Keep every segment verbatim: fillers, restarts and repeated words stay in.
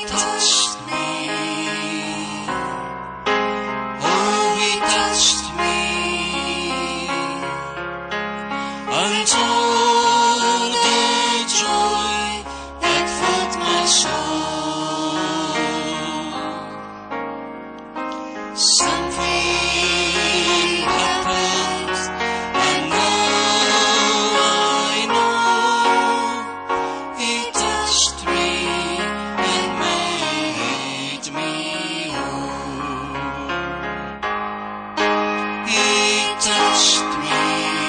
touched me. Oh, he touched me. Untold the joy that filled my soul. Something happened, and now I know he touched me and made me whole. He touched me.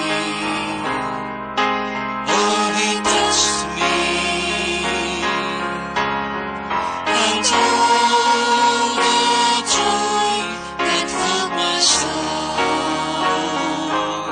Oh, he touched me. And all the joy that filled my soul.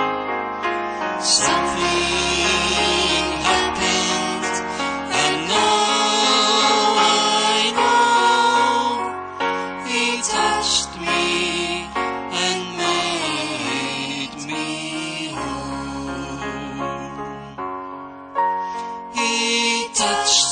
Something happened, and now I know he touched me and made me whole. He touched